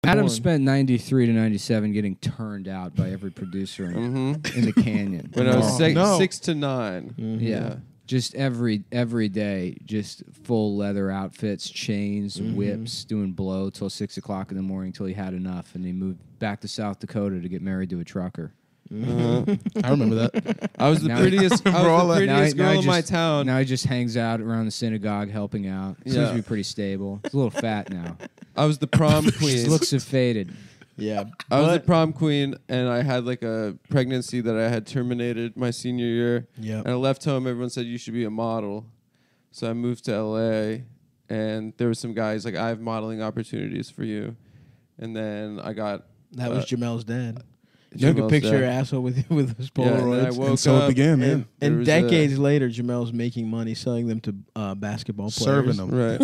Adam spent 93 to 97 getting turned out by every producer in the Canyon. When I was 6 to 9. Yeah. Just every day, just full leather outfits, chains, whips, doing blow till 6 o'clock in the morning till he had enough, and he moved back to South Dakota to get married to a trucker. I remember that. I was the prettiest girl in my town. Now he just hangs out around the synagogue helping out. Seems to be pretty stable. He's a little fat now. I was the prom queen. His looks have faded. Yeah. I was the prom queen, and I had like a pregnancy that I had terminated my senior year. Yeah. And I left home. Everyone said, you should be a model. So I moved to L.A., and there were some guys like, I have modeling opportunities for you. And then I got... That was Jamel's dad. You can picture your asshole with his Polaroids. Yeah, and so it began, man. And decades later, Jamel's making money selling them to basketball players. Serving them. Right.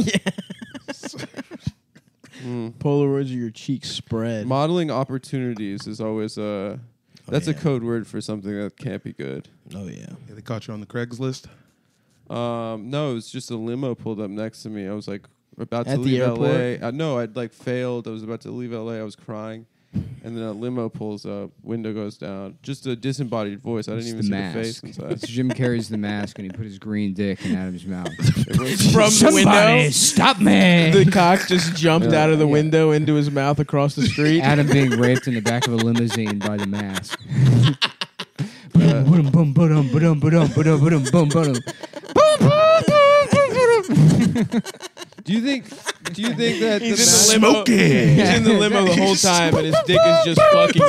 Polaroids are your cheeks spread. Modeling opportunities is always that's a code word for something that can't be good. Oh, yeah. They caught you on the Craigslist? No, it was just a limo pulled up next to me. I was like about to At the leave airport? LA. No, I'd like failed. I was about to leave LA. I was crying. And then a limo pulls up, window goes down. Just a disembodied voice. I didn't even see the face inside. It's Jim Carrey's The Mask, and he put his green dick in Adam's mouth. From the window, stop me! the cock just jumped out of the window into his mouth across the street. Adam being raped in the back of a limousine by The Mask. Do you think that He's in the limo. He's in the limo the whole time, and his dick is just fucking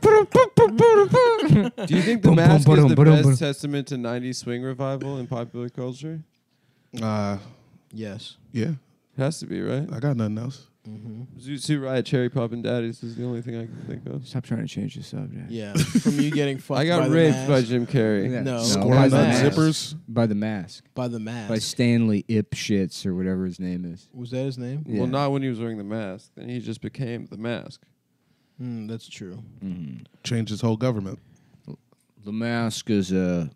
you. Do you think The Mask is the best testament to 90s swing revival in popular culture? Yes. Yeah. It has to be, right? I got nothing else. Zoot Suit Riot, Cherry Poppin' Daddies is the only thing I can think of. Stop trying to change the subject. Yeah. From you getting fucked I by got the raped mask. by Jim Carrey. Yeah. No. Squirrel by nut the mask. zippers. By The Mask. By the mask. By Stanley Ipshitz or whatever his name is. Was that his name? Yeah. Well, not when he was wearing the mask. Then he just became the mask. That's true. Changed his whole government. The Mask is a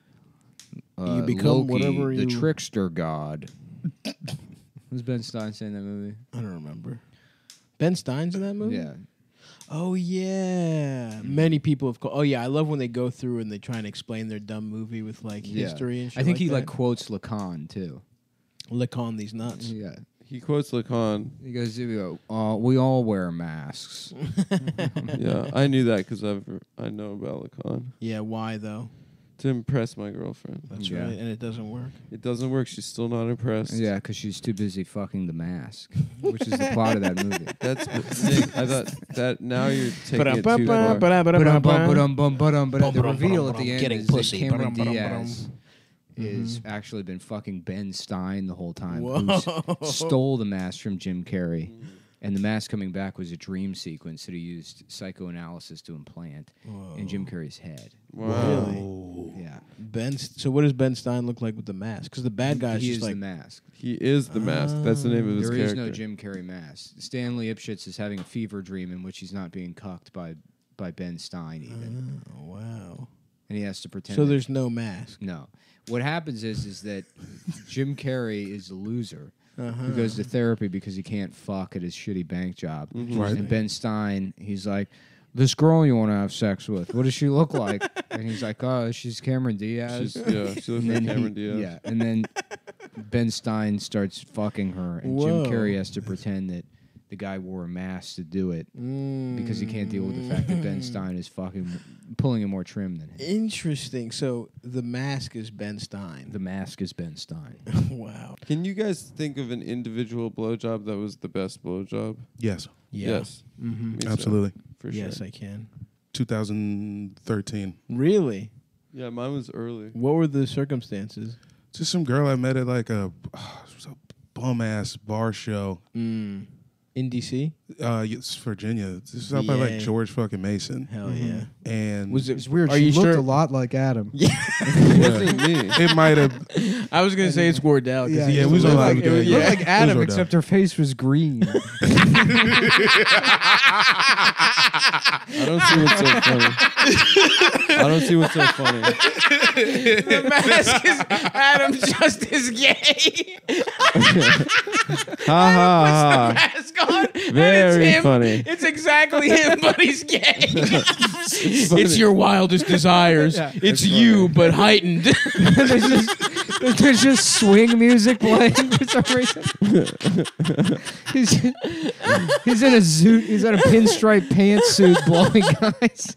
You become Loki, whatever the you... trickster god. Who's Ben Stein saying that movie? I don't remember. Ben Stein's in that movie? Yeah. Oh, yeah. Many people have... Oh, yeah. I love when they go through and they try and explain their dumb movie with, like, history and shit I think he, that. like, quotes Lacan, too. Lick on these nuts. Yeah. He quotes Lacan. He goes, we all wear masks. Yeah, I knew that because I know about Lacan. Yeah, why, though? To impress my girlfriend. That's Yeah. right. And it doesn't work. It doesn't work. She's still not impressed. Yeah, because she's too busy fucking The Mask, which is the plot of that movie. That's Nick, I thought that now you're taking it too far. But the reveal at the end Getting is pussy. that Cameron Diaz has actually been fucking Ben Stein the whole time, who stole the mask from Jim Carrey. And the mask coming back was a dream sequence that he used psychoanalysis to implant in Jim Carrey's head. Wow. Really? Yeah. So what does Ben Stein look like with the mask? Because the bad guy's He just is like... the mask. He is the mask. That's the name of his There character. is no Jim Carrey mask. Stanley Ipshitz is having a fever dream in which he's not being cucked by Ben Stein even. Oh, wow. And he has to pretend. So there's no mask. No. What happens is that Jim Carrey is a loser who goes to therapy because he can't fuck at his shitty bank job. Right. And Ben Stein, he's like, this girl you want to have sex with, what does she look like? And he's like, oh, she's Cameron Diaz. She looks like Cameron Diaz. Yeah, and then Ben Stein starts fucking her, and Whoa. Jim Carrey has to pretend that the guy wore a mask to do it because he can't deal with the fact that Ben Stein is fucking pulling a more trim than him. Interesting. So the mask is Ben Stein. The Mask is Ben Stein. Wow. Can you guys think of an individual blowjob that was the best blowjob? Yes. Yeah. Yes. Mm-hmm. Me too, Absolutely. for Yes, sure. I can. 2013. Really? Yeah, mine was early. What were the circumstances? Just some girl I met at like a bum ass bar show. In D.C.? It's Virginia. This is out by like VA. George fucking Mason. Hell yeah. And Was it It's weird. Are She you looked sure? a lot like Adam. It wasn't me. it might have. I was gonna say it's Wardell. 'cause Yeah, he yeah, used we to was live on like- live it was- together. Looked yeah. like Adam, Those were except her face was green. I don't see what's so funny. I don't see what's so funny. The mask is Adam just as gay. Ha ha ha. Mask on. Very Him. funny. It's exactly him, but he's gay. It's your wildest desires. It's you, but heightened. There's just swing music playing for some reason. He's in a zoot. He's in a pinstripe pantsuit blowing guys.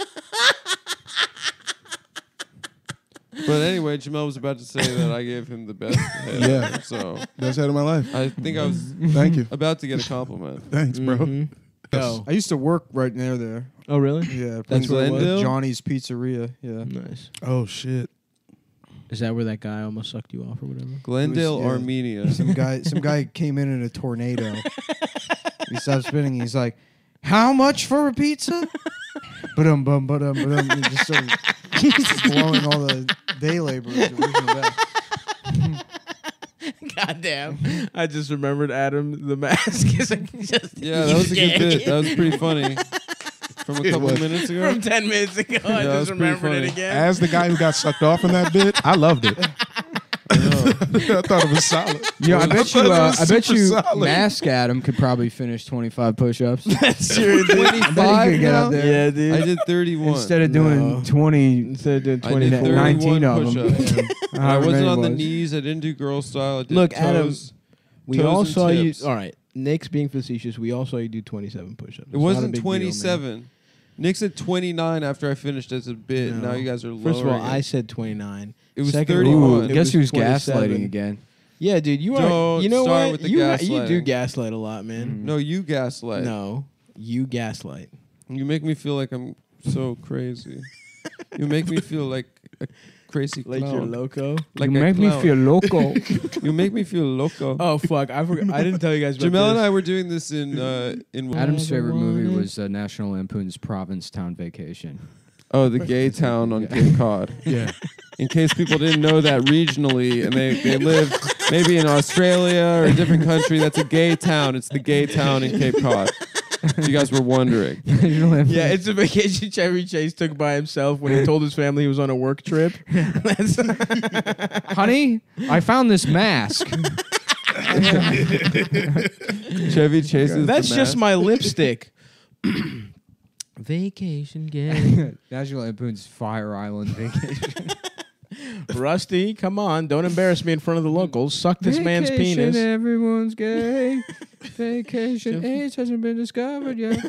But anyway, Jamel was about to say that I gave him the best head. Yeah. So Best head of my life. I think I was Thank you. about to get a compliment. Thanks, bro. Mhm. Go. I used to work right near there. Oh, really? Yeah, That's where it was? Glendale? Johnny's Pizzeria. Yeah. Nice. Oh shit. Is that where that guy almost sucked you off or whatever? Glendale, It was, yeah. Armenia. Some guy came in a tornado. He stopped spinning. He's like, "How much for a pizza?" But he just started blowing all the day laborers. It was the best. Goddamn. I just remembered Adam the Mask. Is just, Yeah, that was a good bit. That was pretty funny. From a It couple was. minutes ago. From 10 minutes ago. I that just was pretty remembered it funny. again. As the guy who got sucked off in that bit, I loved it. I thought it was solid. Yeah, I bet thought you. it was I bet super you. solid. Mask Adam could probably finish 25 push-ups That's true, dude. I bet he could get up there. Yeah, dude. I did 31. instead of doing No. 20. Instead of doing I 20 did 19 of 31 them. push-ups. And I However wasn't many on the was. knees. I didn't do girl style. I did Look, Adam, toes. We Toes all and saw tips. you. All right. Nick's being facetious. We all saw you do 27 push-ups. It wasn't 27. Nick's at 29 after I finished as a bit. No. Now you guys are lowering First of all, it. I said 29. It was Second of 31. all, Ooh, it guess was who's 27. gaslighting again? Yeah, dude, you are. Don't You know start what? with the You do gaslighting. gaslight a lot, man. No, you gaslight. No, you gaslight. You make me feel like I'm so crazy. You make me feel like a crazy Like clown. you're loco. Like you a make me clown. feel loco. You make me feel loco. Oh fuck! I forgot. I didn't tell you guys. About Jamel this. and I were doing this in Adam's favorite movie was National Lampoon's Provincetown Vacation. the gay town on Cape Cod. Yeah. In case people didn't know that regionally and they live maybe in Australia or a different country, that's a gay town. It's the gay town in Cape Cod. If you guys were wondering. Yeah, it's a vacation Chevy Chase took by himself when he told his family he was on a work trip. That's Honey, I found this mask. Chevy Chase's That's the just mask. my lipstick. Vacation gay. National Lampoon's Fire Island Vacation. Rusty, come on. Don't embarrass me in front of the locals. Suck this man's Vacation, penis. Everyone's gay. Vacation AIDS hasn't been discovered yet.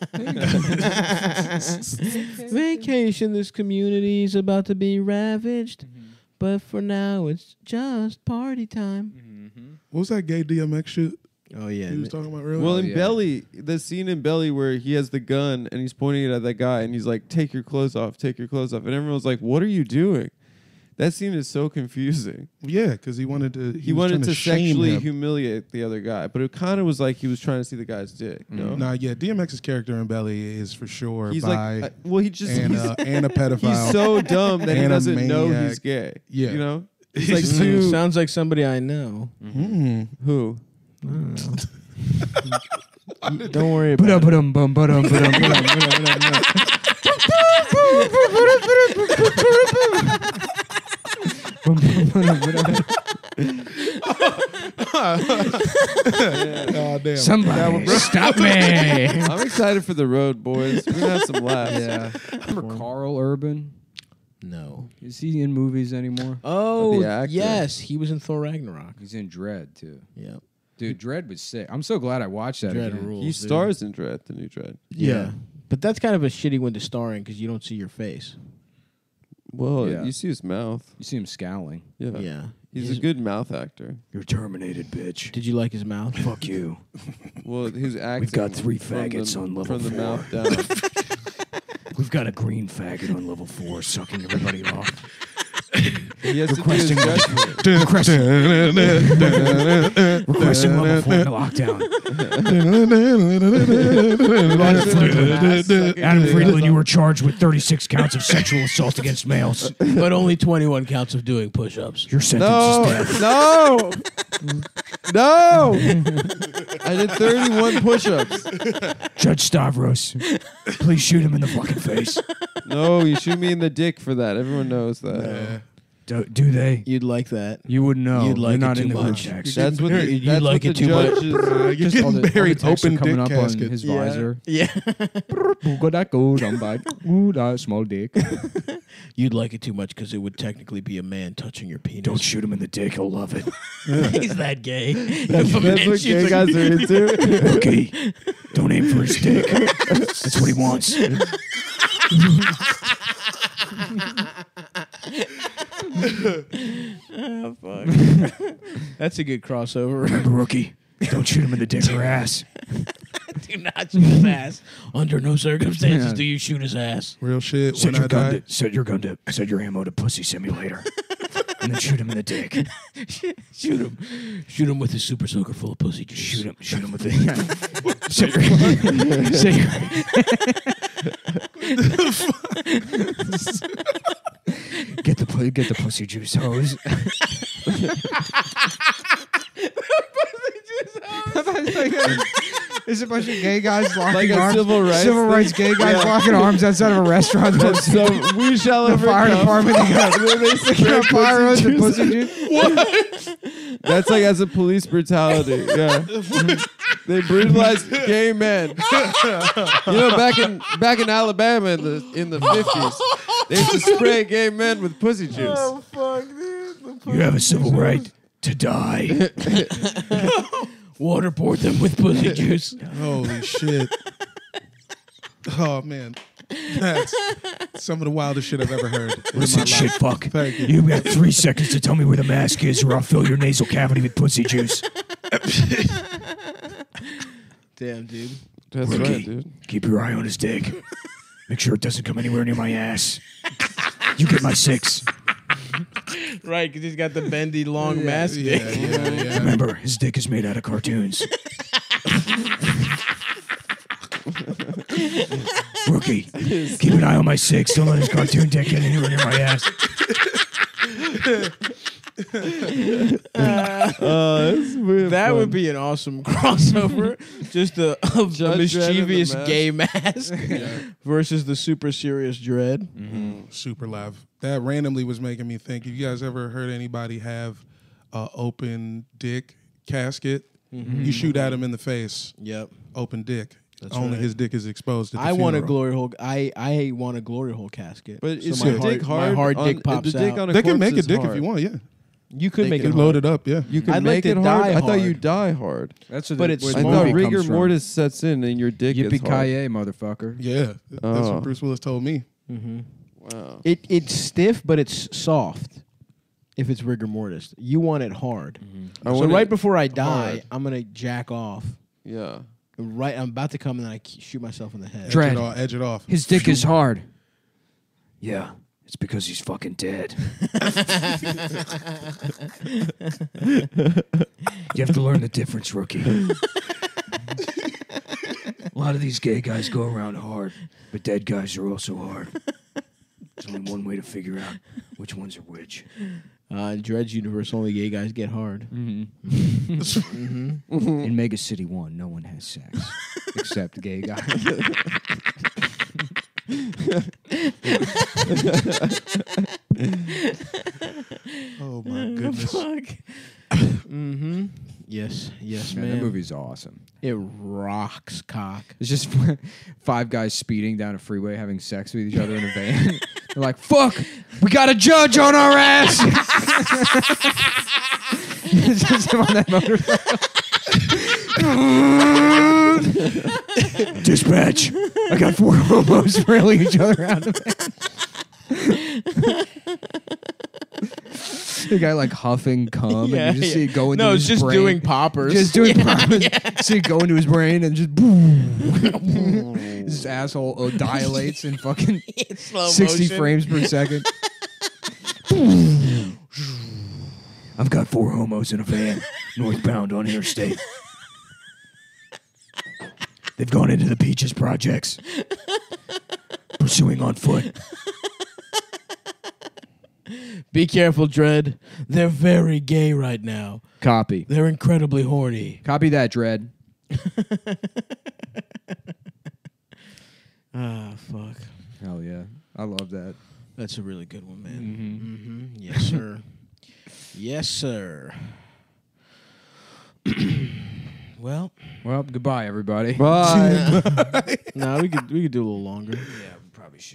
Vacation, this community is about to be ravaged. But for now, it's just party time. What was that gay DMX shit Oh, yeah. he was talking about earlier? Well, in yeah. Belly, the scene in Belly where he has the gun and he's pointing it at that guy and he's like, take your clothes off, take your clothes off. And everyone's like, what are you doing? That scene is so confusing. Yeah, because he wanted to. He was wanted trying to shame sexually him. humiliate the other guy, but it kind of was like he was trying to see the guy's dick. No, Nah, yeah, DMX's character in Belly is for sure he's bi like, well, he just and a pedophile. he's so dumb that he and a doesn't know maniac. he's gay. Yeah. You know, He's like just- too- Sounds like somebody I know. who? I don't know. Don't worry about it. Oh, damn. Somebody stop me. I'm excited for the road, boys. We're gonna have some laughs. Yeah. Remember Carl Urban? No. Is he in movies anymore? Oh, The actor. yes. He was in Thor Ragnarok. He's in Dread too. Yeah. Dude, Dread was sick. I'm so glad I watched that Dread again. rules. He dude. stars in Dread, the new Dread. Yeah. But that's kind of a shitty one to star in because you don't see your face. Well, Yeah. you see his mouth. You see him scowling. Yeah, Yeah. he's His- a good mouth actor. You're terminated, bitch. Did you like his mouth? Fuck you. Well, his acting. got 3 from faggots the, on level from the 4. mouth down. We've got a green faggot on level 4 sucking everybody off. He has to do his Requesting judgment. Requesting level 4 lockdown. Adam Friedland, you were charged with 36 counts of sexual assault against males. But only 21 counts of doing push-ups. Your sentence is death. No, no. I did 31 push-ups. Judge Stavros, please shoot him in the fucking face. No, you shoot me in the dick for that. Everyone knows that. Do they? You'd like that. You wouldn't know. You'd like You're not it in too the much. context. That's what the, You that's like what it the too much. judge is- You're Just getting all the buried texts are open coming dick up casket. on his visor. Yeah. Ooh, that good. I'm like, ooh, that small dick. You'd like it too much because it would technically be a man touching your penis. Don't shoot him in the dick. He'll love it. He's that gay. That's what gay guys are into. Okay. Don't aim for his dick. That's what he wants. Oh, fuck. That's a good crossover. Remember, rookie. Don't shoot him in the dick or ass. Do not shoot his ass. Under no circumstances Yeah. do you shoot his ass. Real shit. When I die, set your ammo to pussy simulator. And then shoot him in the dick. Shoot him. Shoot him with his super soaker full of pussy juice. Shoot him with the. Get the pussy juice hose. There's a bunch of gay guys locking Like a arms. civil rights thing? gay guys locking arms outside of a restaurant. So we shall The fire overcome. department. They secure fire hose and pussy juice. That's like as a police brutality. Yeah. They brutalized gay men. You know, back in Alabama in the 50s, they used to spray gay men with pussy juice. Fuck, dude. You have a civil right to die. Waterboard them with pussy juice. holy shit. Oh man, that's some of the wildest shit I've ever heard. in my life. fuck. Thank you. You got 3 seconds to tell me where the mask is, or I'll fill your nasal cavity with pussy juice. Damn, dude. That's Rookie. right, dude. Keep your eye on his dick. Make sure it doesn't come anywhere near my ass. You get my 6. Right, because he's got the bendy long mask. Yeah. Remember, his dick is made out of cartoons. Rookie, keep an eye on my 6. Don't let his cartoon dick get anywhere near my ass. That would be an awesome crossover. Just a Judge Dredd in the mischievous mask. gay mask versus the super serious Dread. Super live. That randomly was making me think. Have you guys ever heard anybody have a open dick casket? You shoot at him in the face. Yep. Open dick. That's Only right. his dick is exposed. At the I want a funeral. glory hole. I want a glory hole casket. But So is my your dick heart- hard? My hard dick on, pops the dick out. on a They can corpse make a is dick hard. if you want. Yeah, You could They make can it load hard. it up. Yeah. You can I'd like make to it hard. die I thought you hard. die hard. That's But it's where the I Smoke thought movie rigor comes from. mortis sets in and your dick is hard. Yippee-ki-yay, motherfucker. Yeah, that's Oh. what Bruce Willis told me. Wow. It's stiff, but it's soft. If it's rigor mortis, you want it hard. I So want right it before I die, hard. I'm gonna jack off. Yeah. Right, I'm about to come and then I shoot myself in the head. Dread. Edge it off. His dick is hard. Yeah, it's because he's fucking dead. You have to learn the difference, rookie. A lot of these gay guys go around hard, but dead guys are also hard. There's only one way to figure out which ones are which. In Dred's universe, only gay guys get hard. In Mega City 1, no one has sex except gay guys. Oh my goodness. Yes, Man, man. that movie's awesome. It rocks, cock. It's just 5 guys speeding down a freeway having sex with each other in a van. They're like, fuck, we got a judge on our ass. It's just him on that motorcycle. Dispatch, I got 4 homos Railing each other around the van. The guy like huffing cum and you just see it go into No, his it's just brain. doing poppers. Just doing poppers. See it go into his brain and just boom. His asshole dilates in fucking slow 60 motion. frames per second. I've got 4 homos in a van, northbound on interstate. They've gone into the Peaches projects, pursuing on foot. Be careful, Dredd. They're very gay right now. Copy. They're incredibly horny. Copy that, Dread. Ah, fuck. Hell yeah. I love that. That's a really good one, man. Yes, sir. Yes, sir. Well, Well, goodbye, everybody. Bye. no, we could do a little longer. Yeah, we probably should.